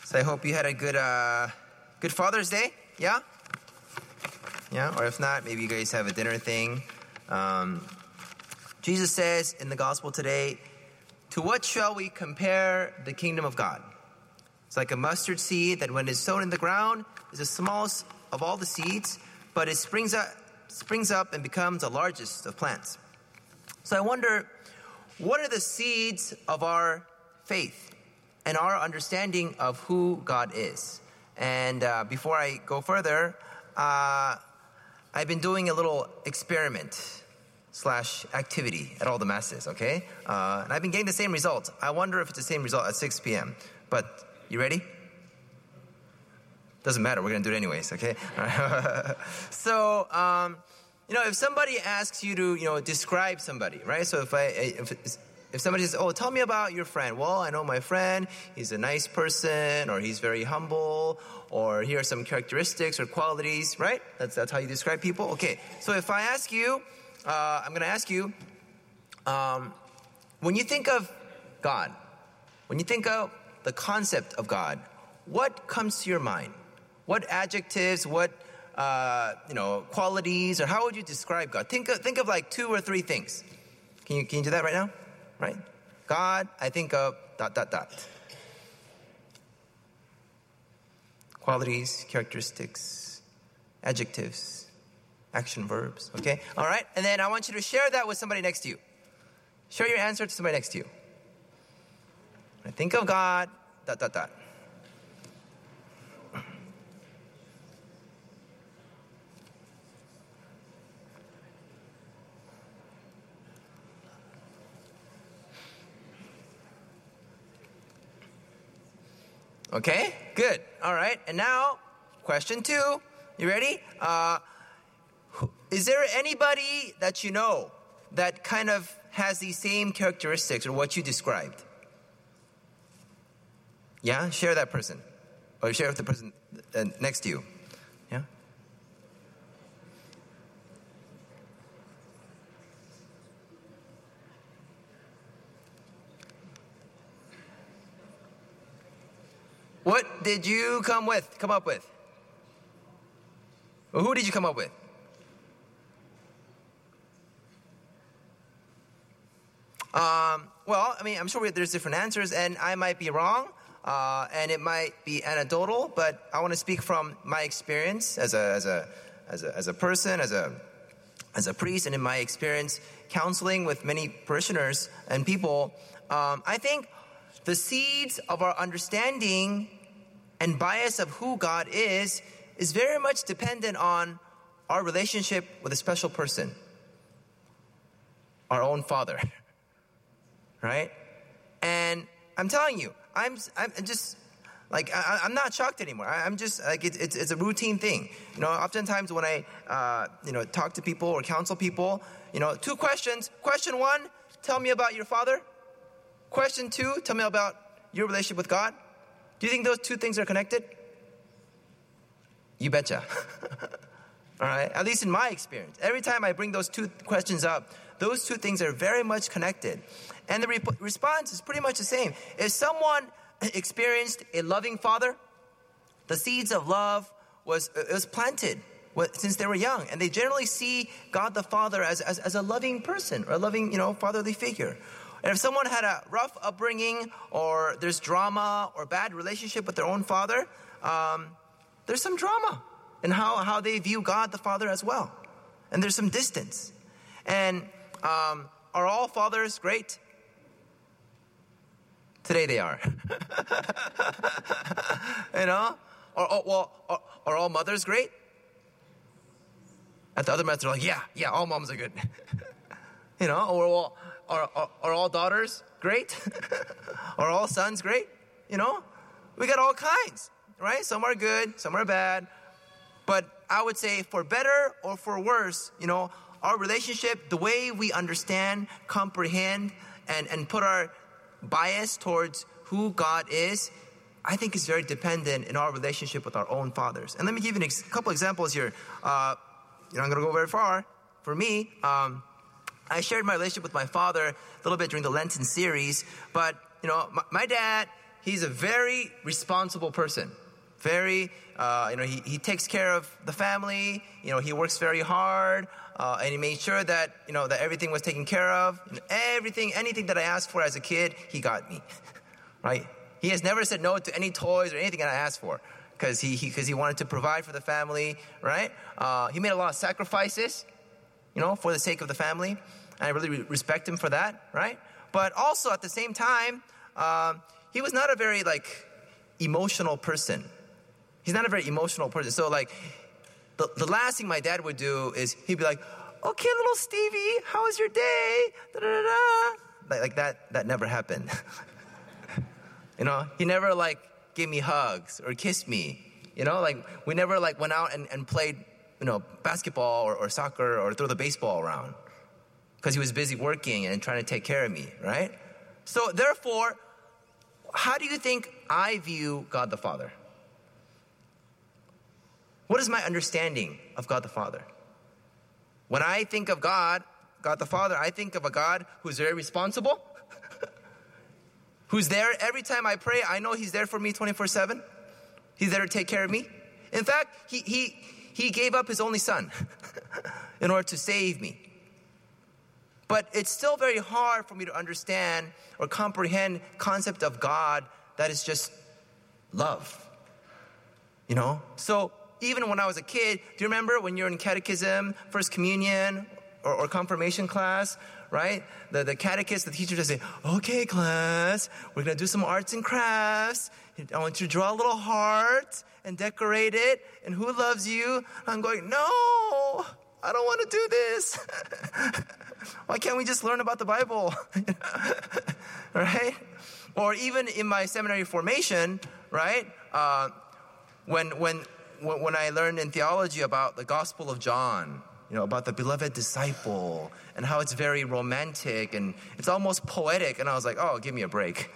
So I hope you had a good Father's Day. Yeah? Yeah, or if not, maybe you guys have a dinner thing. Jesus says in the gospel today, to what shall we compare the kingdom of God? It's like a mustard seed that when it's sown in the ground is the smallest of all the seeds, but it springs up and becomes the largest of plants. So I wonder, what are the seeds of our faith and our understanding of who God is? And before I go further, I've been doing a little experiment/activity at all the masses, okay? And I've been getting the same results. I wonder if it's the same result at 6 p.m. But you ready? Doesn't matter. We're going to do it anyways, okay? So, if somebody asks you to, describe somebody, right? So if somebody says, oh, tell me about your friend. Well, I know my friend. He's a nice person, or he's very humble, or here are some characteristics or qualities, right? That's how you describe people. Okay. So if I ask you, I'm going to ask you, when you think of God, when you think of the concept of God, what comes to your mind? What adjectives, what qualities, or how would you describe God? Think of like 2 or 3 things. Can you do that right now? Right? God, I think of ... Qualities, characteristics, adjectives, action verbs. Okay? All right? And then I want you to share that with somebody next to you. Share your answer to somebody next to you. I think of God, ... Okay, good. All right. And now, question 2. You ready? Is there anybody that you know that kind of has these same characteristics or what you described? Yeah? Share that person. Or share with the person next to you. Yeah? What did you come up with? Well, who did you come up with? Well, I mean, I'm sure there's different answers, and I might be wrong, and it might be anecdotal, but I want to speak from my experience as a person, as a priest, and in my experience counseling with many parishioners and people. I think the seeds of our understanding and bias of who God is very much dependent on our relationship with a special person, our own Father, right? And I'm telling you, I'm just like I'm not shocked anymore. I'm just like it's a routine thing. Oftentimes when I talk to people or counsel people, 2 questions. Question 1, tell me about your Father. Question 2, tell me about your relationship with God. Do you think those 2 things are connected? You betcha. All right? At least in my experience. Every time I bring those 2 questions up, those 2 things are very much connected. And the response is pretty much the same. If someone experienced a loving father, the seeds of love was planted since they were young. And they generally see God the Father as a loving person or a loving, fatherly figure. And if someone had a rough upbringing or there's drama or bad relationship with their own father, there's some drama in how they view God the Father as well. And there's some distance. And are all fathers great? Today they are. Are all mothers great? At the other mothers, they're like, yeah, all moms are good. Are all daughters great? Are all sons great? We got all kinds, right? Some are good, some are bad. But I would say for better or for worse, our relationship, the way we understand, comprehend, and put our bias towards who God is, I think is very dependent in our relationship with our own fathers. And let me give you a couple examples here. I'm not going to go very far. For me, I shared my relationship with my father a little bit during the Lenten series, but my dad he's a very responsible person. Very, he takes care of the family. He works very hard, and he made sure that, that everything was taken care of. Anything that I asked for as a kid, he got me, right? He has never said no to any toys or anything that I asked for, because he wanted to provide for the family, right? He made a lot of sacrifices, for the sake of the family. And I really respect him for that, right? But also at the same time, he was not a very emotional person. He's not a very emotional person. So the last thing my dad would do is he'd be like, "Okay, little Stevie, how was your day?" Da, da, da, da. Like that never happened. He never gave me hugs or kissed me. We never went out and played, basketball or soccer or throw the baseball around, because he was busy working and trying to take care of me, right? So therefore, how do you think I view God the Father? What is my understanding of God the Father? When I think of God the Father, I think of a God who's very responsible, who's there every time I pray. I know he's there for me 24/7. He's there to take care of me. In fact, he gave up his only son in order to save me. But it's still very hard for me to understand or comprehend concept of God that is just love. So even when I was a kid, do you remember when you're in catechism, first communion, or confirmation class, right? The catechist, the teacher just say, "Okay, class, we're going to do some arts and crafts. I want you to draw a little heart and decorate it. And who loves you?" I'm going, "No, I don't want to do this." Why can't we just learn about the Bible? Right? Or even in my seminary formation, right? When I learned in theology about the Gospel of John, about the beloved disciple and how it's very romantic and it's almost poetic. And I was like, oh, give me a break.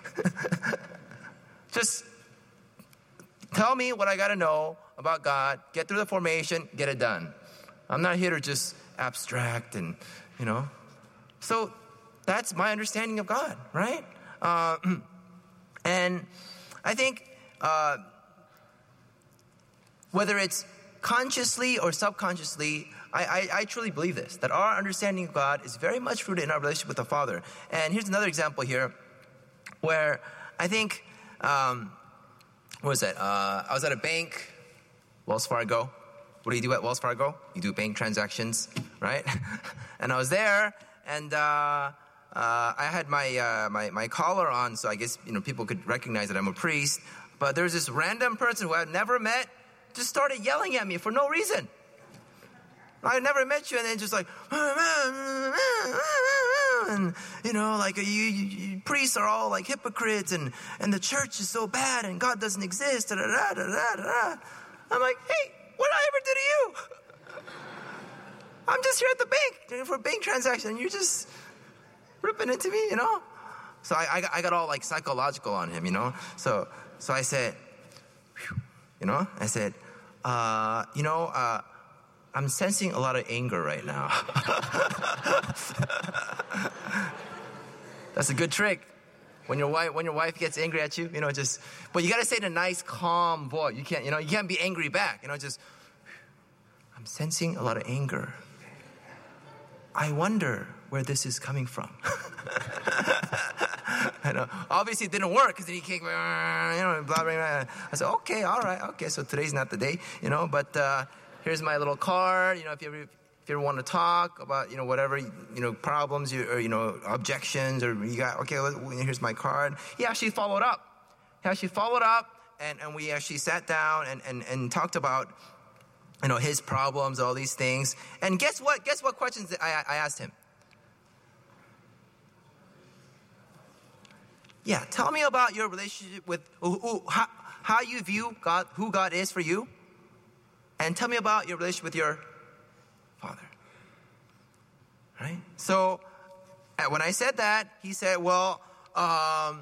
Just tell me what I got to know about God, get through the formation, get it done. I'm not here to just abstract and, So that's my understanding of God, right? And I think whether it's consciously or subconsciously, I truly believe this, that our understanding of God is very much rooted in our relationship with the Father. And here's another example here where I think, what was that? I was at a bank, Wells Fargo. What do you do at Wells Fargo? You do bank transactions, right? And I was there, and I had my collar on, so I guess people could recognize that I'm a priest. But there was this random person who I had never met, just started yelling at me for no reason. I never met you, and then just and you priests are all like hypocrites, and the church is so bad, and God doesn't exist. Da, da, da, da, da, da. I'm like, hey, what did I ever do to you? I'm just here at the bank for a bank transaction, and you're just ripping into me, So I got all psychological on him, So I said, I'm sensing a lot of anger right now. That's a good trick. When your wife gets angry at you, but you got to say it in a nice, calm voice. You can't be angry back. I'm sensing a lot of anger. I wonder where this is coming from. I know. Obviously, it didn't work because then he came, blah, blah, blah. I said, okay, all right, okay. So today's not the day, But here's my little card. If you ever want to talk about, whatever, problems or objections, or you got, okay, here's my card. He actually followed up. And we actually sat down and talked about, his problems, all these things. And guess what? Guess what questions I asked him? Yeah, tell me about your relationship with how you view God, who God is for you, and tell me about your relationship with your Father. Right? So when I said that, he said, "Well, I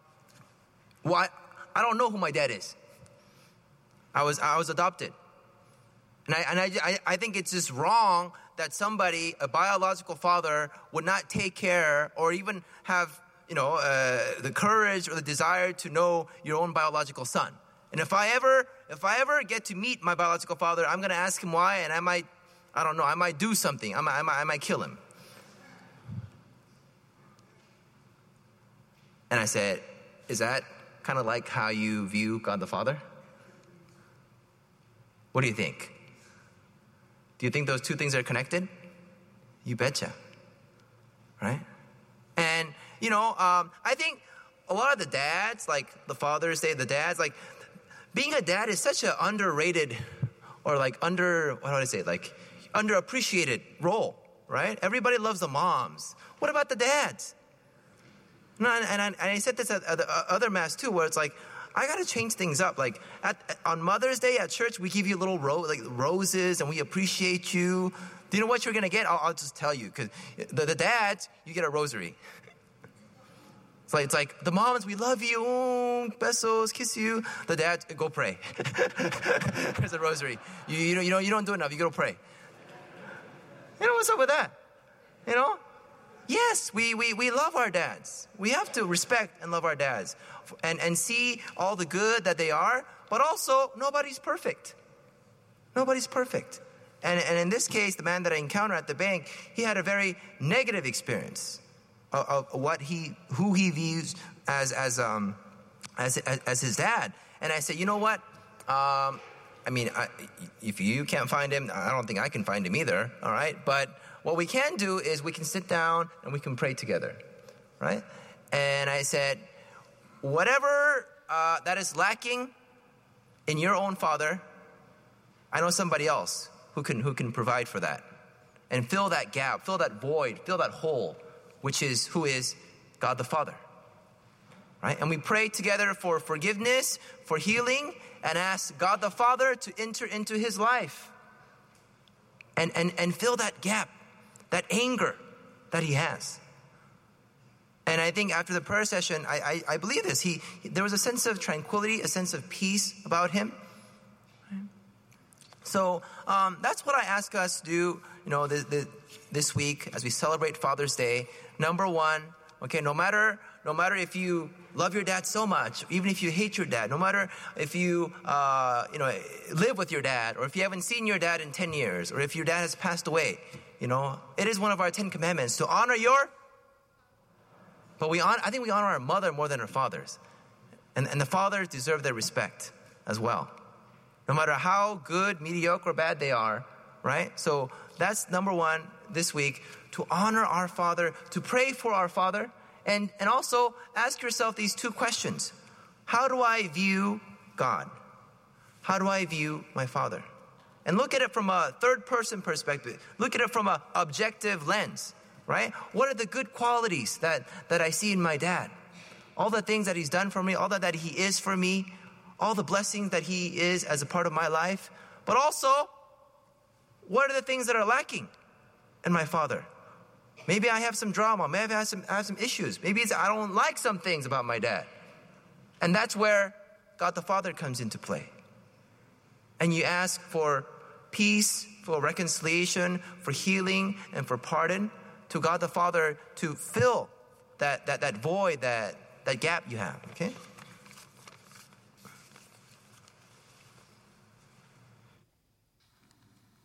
don't know who my dad is. I was adopted, and I think it's just wrong that somebody, a biological father, would not take care or even have the courage or the desire to know your own biological son. And if I ever get to meet my biological father, I'm going to ask him why, and I might do something. I might kill him. And I said, is that kind of like how you view God the Father? What do you think? Do you think those two things are connected? You betcha. Right? And, I think a lot of the dads, like the Father's Day, the dads, like being a dad is such an underrated or underappreciated role, right? Everybody loves the moms. What about the dads? No, and I said this at the other mass too, where it's like, I got to change things up. Like on Mother's Day at church, we give you little roses and we appreciate you. Do you know what you're going to get? I'll just tell you, because the dads, you get a rosary. It's like the moms, we love you, besos, kiss you. The dads, go pray. There's a rosary. You don't do enough. You go pray. What's up with that? Yes, we love our dads. We have to respect and love our dads and see all the good that they are, but also nobody's perfect. Nobody's perfect. And in this case, the man that I encountered at the bank, he had a very negative experience of who he views as his dad. And I said, you know what? If you can't find him, I don't think I can find him either. All right, but what we can do is we can sit down and we can pray together, right? And I said, whatever that is lacking in your own father, I know somebody else who can provide for that and fill that gap, fill that void, fill that hole, who is God the Father, right? And we pray together for forgiveness, for healing, and ask God the Father to enter into his life and fill that gap, that anger that he has. And I think after the prayer session, I believe this. There was a sense of tranquility, a sense of peace about him. So that's what I ask us to do, this week as we celebrate Father's Day. Number one, okay, no matter if you love your dad so much, even if you hate your dad, no matter if you live with your dad, or if you haven't seen your dad in 10 years, or if your dad has passed away, it is one of our 10 commandments to honor but I think we honor our mother more than our fathers. And the fathers deserve their respect as well. No matter how good, mediocre, or bad they are, right? So that's number one this week, to honor our father, to pray for our father, and also ask yourself these two questions. How do I view God? How do I view my father? And look at it from a third-person perspective. Look at it from an objective lens, right? What are the good qualities that I see in my dad? All the things that he's done for me, all that he is for me, all the blessings that he is as a part of my life. But also, what are the things that are lacking in my father? Maybe I have some drama. Maybe I have some issues. Maybe I don't like some things about my dad. And that's where God the Father comes into play. And you ask for peace, for reconciliation, for healing, and for pardon to God the Father to fill that void, that gap you have, okay?